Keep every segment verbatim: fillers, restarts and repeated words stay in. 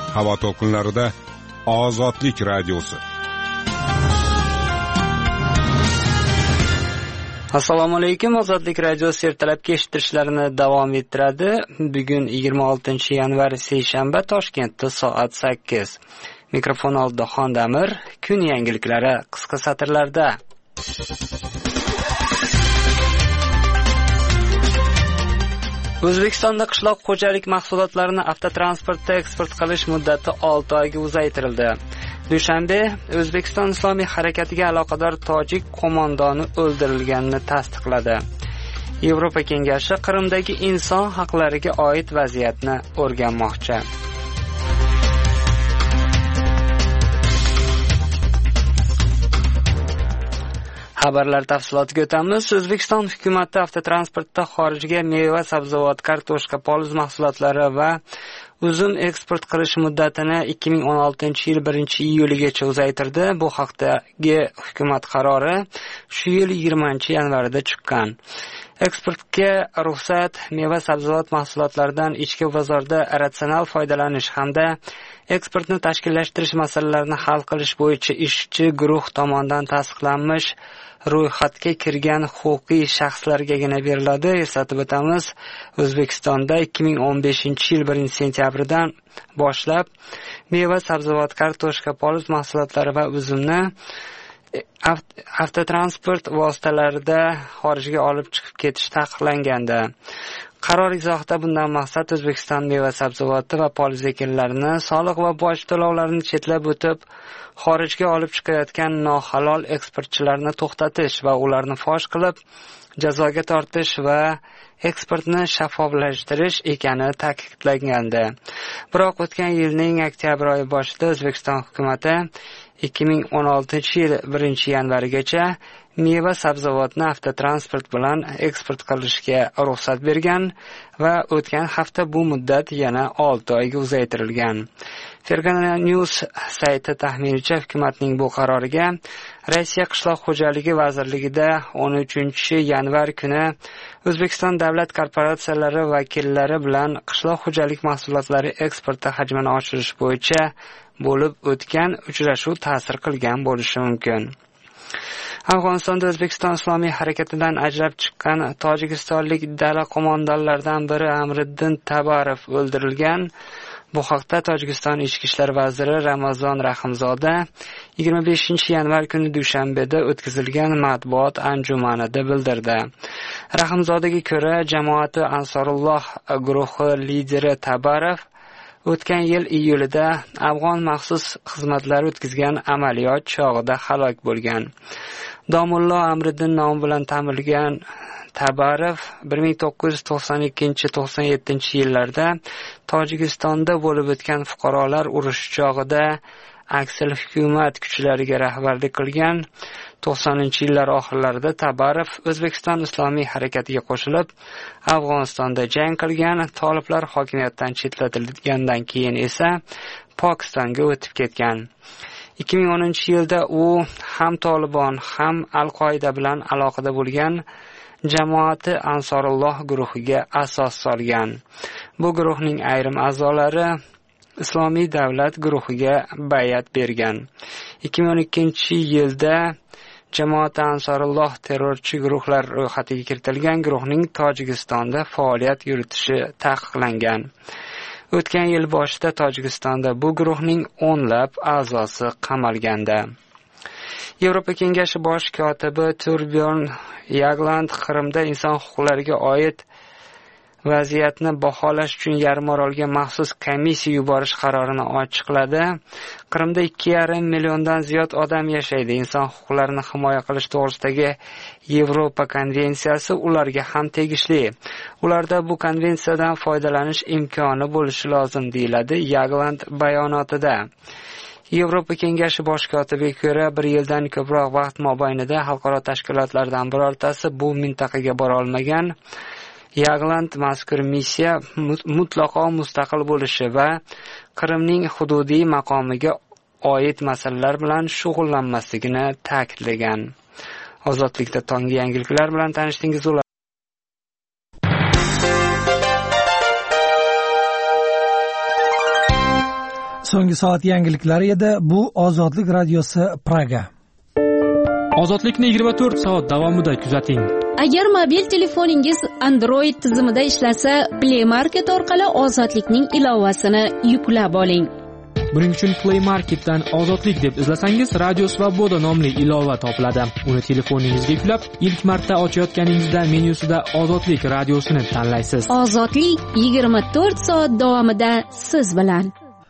havo to'lqinlarida Ozodlik radiosi. Assalomu alaykum. Ozodlik radiosi ertalabki eshittirishlarini davom ettiradi. Bugun yigirma oltinchi yanvar seshanba, Toshkentda soat sakkiz. Mikrofon oldida Xondamir. Kun yangiliklari qisqa satrlarda. O'zbekistonda qishloq xo'jalik mahsulotlarini avtotransportda eksport qilish muddati olti oyga uzaytirildi. Dushanbe O'zbekiston Islomiy harakatiga aloqador tojik qo'mondoni o'ldirilganini tasdiqladi. Yevropa Kengashi Qrimdagi inson haqlariga oid vaziyatni o'rganmoqchi. Xabarlar tafsilotiga o'tamiz. O'zbekiston hukumati avtotransportda xorijga meva, sabzavot, kartoshka, poliz mahsulotlari va uzum eksport qilish muddatini ikki ming o'n oltinchi yil birinchi iyuligacha uzaytirdi. Bu haqdagi hukumat qarori shu yil yigirmanchi yanvarida chiqqan. Eksportga ruxsat meva, sabzavot mahsulotlaridan ichki bozorda ratsional foydalanish hamda eksportni tashkillashtirish masalalarini hal qilish bo'yicha ishchi guruh tomonidan tasdiqlanmish ro'yxatga kirgan huquqiy shaxslargagina beriladi. Eslatib o'tamiz, O'zbekistonda ikki ming o'n beshinchi yil birinchi sentyabridan boshlab meva, sabzavot, kartoshka, poliz mahsulotlari va uzumni avtotransport vositalarida xorijga olib chiqib ketish taqiqlangandi. Qaror izohida bundan maqsad O'zbekiston meva, sabzavoti va poliz ekinlarini soliq va boj to'lovlarini chetlab o'tib, xorijga olib chiqayotgan nohalol eksportchilarni to'xtatish va ularni fosh qilib, jazoga tortish va eksportni shaffoflashtirish ekani ta'kidlangandi. Biroq o'tgan yilning oktyabr oyi boshida O'zbekiston hukumatı ikki ming o'n oltinchi yil birinchi yanvarigacha meva, sabzavotni avtotransport bilan eksport qilishga ruxsat bergan va o'tgan hafta bu muddat yana olti oyga uzaytirilgan. Fergana News sayti taxminicha hukumatning bu qaroriga Rossiya qishloq xo'jaligi vazirligida o'n uchinchi yanvar kuni O'zbekiston davlat korporatsiyalari vakillari bilan qishloq xo'jalik mahsulotlari eksporti hajmini oshirish bo'yicha bo'lib o'tgan uchrashuv ta'sir qilgan bo'lishi mumkin. Afg'onistonda O'zbekiston Islomiy harakatidan ajrab chiqqan tojikistonlik dala qo'mondonlaridan biri Amriddin Tabarov o'ldirilgan. Bu haqda Tojikiston Ichki ishlar vaziri Ramazon Rahimzoda yigirma beshinchi yanvar kuni Dushanbeda o'tkazilgan matbuot anjumanida bildirdi. Rahimzodaga ko'ra, jamoati Ansorulloh guruhi lideri Tabarov o'tgan yil iyulida Afg'on maxsus xizmatlari o'tkazgan amaliyot chog'ida halok bo'lgan. Domullo Amriddin nomi bilan tanilgan Tabarov bir ming to'qqiz yuz to'qson ikkinchi to'qson yettinchi yillarda Tojikistonda bo'lib o'tgan fuqarolar urushi chog'ida aksil hukumat kuchlariga rahbarlik qilgan. to'qsoninchi yillar oxirlarida Tabarov O'zbekiston Islomiy harakatiga qo'shilib, Afg'onistonda jang qilgan. Toliblar hokimiyatdan chetlatilgandan keyin esa Pokistonga o'tib ketgan. ikki ming o'ninchi yilda u ham Tolibon ham Al-Qoida bilan aloqada bo'lgan jamoati Ansorulloh guruhiga asos solgan. Bu guruhning ayrim a'zolari Islomiy davlat guruhiga bay'at bergan. ikki ming o'n ikkinchi yilda jamoati Ansorulloh terrorchi guruhlar ro'yxatiga kiritilgan. Guruhning Tojikistonda faoliyat yuritishi taqiqlangan. O'tgan yil boshida Tojikistonda bu guruhning o'nlab a'zosi qamalgandi. Yevropa Kengashi bosh kotibi Torbjörn Jagland Qrimda inson huquqlariga oid vaziyatni baholash uchun Yarimorolga maxsus komissiya yuborish qarorini ochiqladi. Qrimda ikki yarim milliondan ziyod odam yashaydi. Inson huquqlarini himoya qilish to'g'risidagi Yevropa konvensiyasi ularga ham tegishli. Ularda bu konvensiyadan foydalanish imkoni bo'lishi lozim, deyiladi Jagland bayonotida. Yevropa Kengashi bosh kotibiga ko'ra, bir yildan ko'proq vaqt mobaynida xalqaro tashkilotlardan birortasi bu mintaqaga bora olmagan. Jagland mazkur missiya mutlaqo mustaqil bo'lishi va Qrimning hududiy maqomiga oid masalalar bilan shug'ullanmasligini ta'kidlagan. Ozodlikda tonggi yangiliklar bilan tanishdingiz. so'nggi soat yangiliklari edi. Bu Ozodlik radiosi Praga. Ozodlikni yigirma to'rt soat davomida kuzating. Agar mobil telefoningiz Android tizimida ishlasa, Play Market orqali Ozodlikning ilovasini yuklab oling. Buning uchun Play Marketdan Ozodlik deb izlasangiz, Radio Svoboda nomli ilova topiladi. Uni telefoningizga yuklab, ilk marta ochayotganingizda menyusida Ozodlik radiosini tanlaysiz. Ozodlik yigirma to'rt soat davomida siz bilan.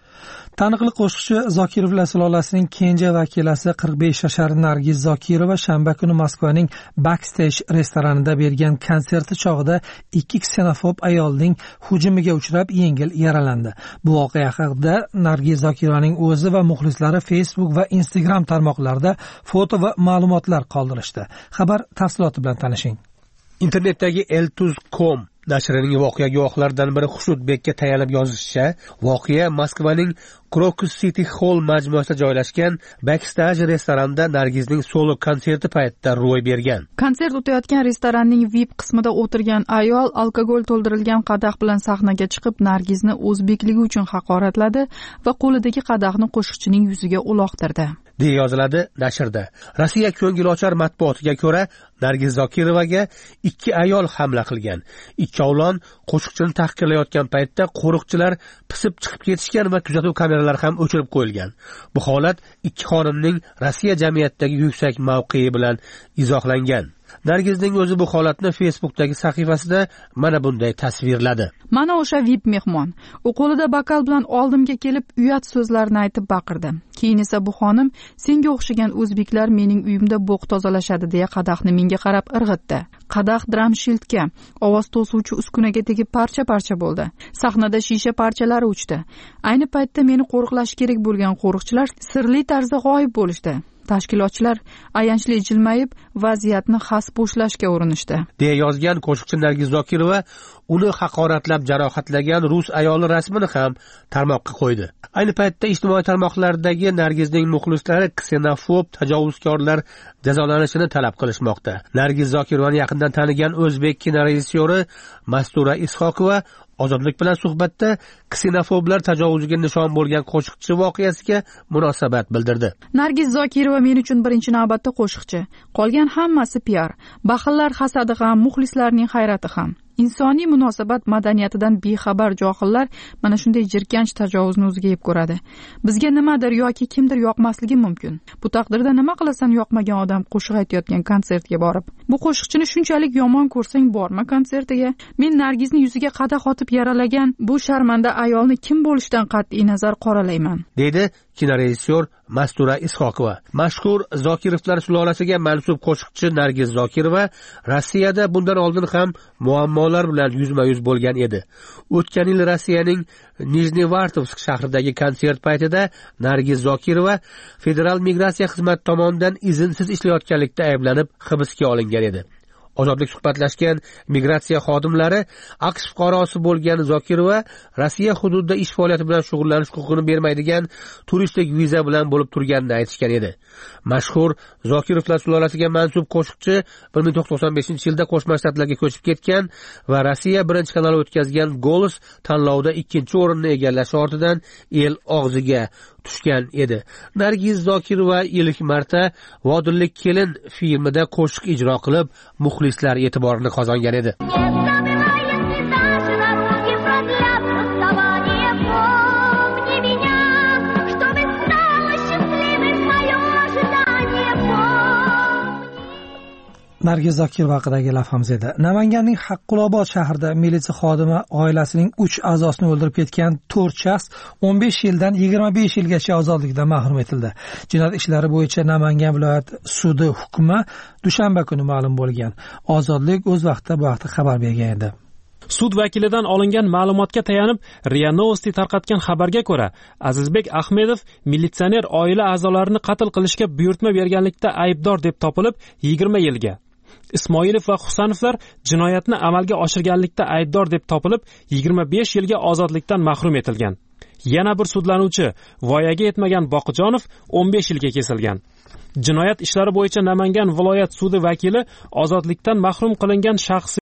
Taniqli qo'shiqchi Zokirovlar sulolasining kenja vakilasi qirq besh yashar Nargiz Zokirova shanba kuni Moskvaning Backstage restoranida bergan konserti chog'ida ikki ksenofob ayolning hujumiga uchrab yengil yaralandi. Bu voqea haqida Nargiz Zokirovaning o'zi va muxlislari Facebook va Instagram tarmoqlarida foto va ma'lumotlar qoldirishdi. Xabar tafsiloti bilan tanishing. Internetdagi eltuz dot com nashrining voqea guvohlaridan biri Xushnudbekka tayanib yozishicha, voqea Moskvaning Crocus City Hall majmuasida joylashgan Backstage restoranda Nargizning solo konserti paytida ro'y bergan. Konsert o'tayotgan restoranning V I P qismida o'tirgan ayol alkogol to'ldirilgan qadah bilan sahnaga chiqib, Nargizni o'zbekligi uchun haqoratladi va qo'lidagi qadahni qo'shiqchining yuziga uloqtirdi, deya yoziladi nashrda. Rossiya ko'ngilochar matbuotiga ko'ra, Nargiz Zokirovaga ikki ayol hamla qilgan. Ikkovlon qo'shiqchini tahqirlayotgan paytda qo'riqchilar pisib chiqib ketishgan va kuzatuv kameralari ham o'chirib qo'yilgan. Bu holat ikki xonimning Rossiya jamiyatidagi yuksak mavqei bilan izohlangan. Nargizning o'zi bu holatni Facebookdagi sahifasida mana bunday tasvirladi. Mana o'sha V I P mehmon. U qo'lida bokal bilan oldimga kelib, uyat so'zlarni aytib baqirdi. Keyin esa bu xonim, senga o'xshagan o'zbeklar mening uyimda bo'q tozalashadi deya qadahni menga qarab irg'itdi. Qadah dram shiltga, ovoz to'suvchi uskunaga tegib parcha-parcha bo'ldi. Sahnada shisha parchalari uchdi. Ayni paytda meni qo'riqlash kerak bo'lgan qo'riqchilar sirli tarzda g'oyib bo'lishdi. Tashkilotchilar ayanchli jilmayib, vaziyatni xas bo'shlashga urinishdi, deya yozgan qo'shiqchi Nargiz Zokirova uni haqoratlab jarohatlagan rus ayoli rasmini ham tarmoqqa qo'ydi. Ayni paytda ijtimoiy tarmoqlardagi Nargizning muxlislari ksenofob tajovuzkorlar jazolanishini talab qilishmoqda. Nargiz Zokirovani yaqindan tanigan o'zbek kinorejissyori Mastura Ishoqova Ozodlik bilan suhbatda ksenofoblar tajovuziga nishon bo'lgan qo'shiqchi voqeasiga munosabat bildirdi. Nargiz Zokirova men uchun birinchi navbatda qo'shiqchi. Qolgan hammasi P R. Baxillar hasadi ham, muxlislarning hayrati ham. Insoniy munosabat madaniyatidan bexabar johillar mana shunday jirkanch tajovuzni o'ziga yeb ko'radi. Bizga nimadir yoki kimdir yoqmasligi mumkin. Bu taqdirda nima qilasan yoqmagan odam qo'shiq aytayotgan konsertga borib? Bu qo'shiqchini shunchalik yomon ko'rsang borma konsertiga. Men Nargizni yuziga qadah otib yaralagan bu sharmanda ayolni kim bo'lishidan qat'iy nazar qoralayman, dedi kinorejissyor Mastura Ishoqova. Mashhur Zokirovlar sulolasiga mansub qo'shiqchi Nargiz Zokirova Rossiyada bundan oldin ham muammolar bilan yuzma-yuz bo'lgan edi. O'tgan yil Rossiyaning Nijnevartovsk shahridagi konsert paytida Nargiz Zokirova Federal migratsiya xizmati tomonidan izinsiz ishlayotganlikda ayblanib hibsga olingan edi. Ozodlik suhbatlashgan migratsiya xodimlari AQSh fuqarosi bo'lgan Zokirova Rossiya hududida ish faoliyati bilan shug'ullanish huquqini bermaydigan turistik viza bilan bo'lib turganini aytishgan edi. Mashhur Zokirovlar sulolasiga mansub qo'shiqchi bir ming to'qson to'qson beshinchi yilda Qo'shma Shtatlarga ko'chib ketgan va Rossiya birinchi kanali o'tkazgan Golos tanlovida ikkinchi o'rinni egallashi ortidan el og'ziga tushgan edi. Nargiz Zokirova ilk marta Vodillik kelin filmida qo'shiq ijro qilib, muxlislar e'tiborini qozongan edi. Nargiz Zokirova haqidagi lavhamiz edi. Namanganning Haqqulobod shahrida militsiya xodimi oilasining uch a'zosini o'ldirib ketgan to'rt shaxs o'n besh yildan yigirma besh yilgacha ozodlikdan mahrum etildi. Jinoyat ishlari bo'yicha Namangan viloyat sudi hukmi dushanba kuni ma'lum bo'lgan. Ozodlik o'z vaqtida bu haqda xabar bergan edi. Sud vakilidan olingan ma'lumotga tayanib, Ria Novosti tarqatgan xabarga ko'ra, Azizbek Ahmedov militsioner oila a'zolarini qatl qilishga buyurtma berganlikda aybdor deb topilib, yigirma yilga. Ismoilov va Husanovlar jinoyatni amalga oshirganlikda aybdor deb topilib, yigirma besh yilga ozodlikdan mahrum etilgan. Yana bir sudlanuvchi, voyaga yetmagan Boqijonov o'n besh yilga kesilgan. Jinoyat ishlari bo'yicha Namangan viloyat sudi vakili ozodlikdan mahrum qilingan shaxs